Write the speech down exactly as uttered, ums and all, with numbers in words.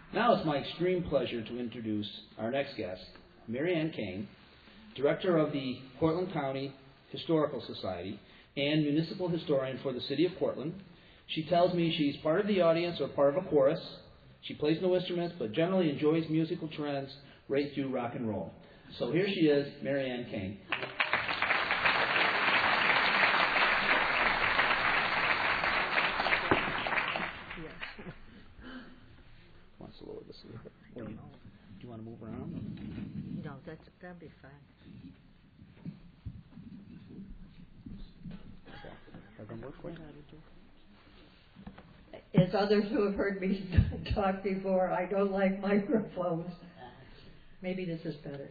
Now it's my extreme pleasure to introduce our next guest, Mary Ann Kane, Director of the Portland County Historical Society and Municipal Historian for the City of Portland. She tells me she's part of the audience or part of a chorus. She plays no instruments, but generally enjoys musical trends right through rock and roll. So here she is, Mary Ann Kane. Wants to lower this a little bit. Don't Do you, know. do you want to move around? No, that's, that'd be fine. Okay. That gonna work for you? As others who have heard me talk before, I don't like microphones. Maybe this is better.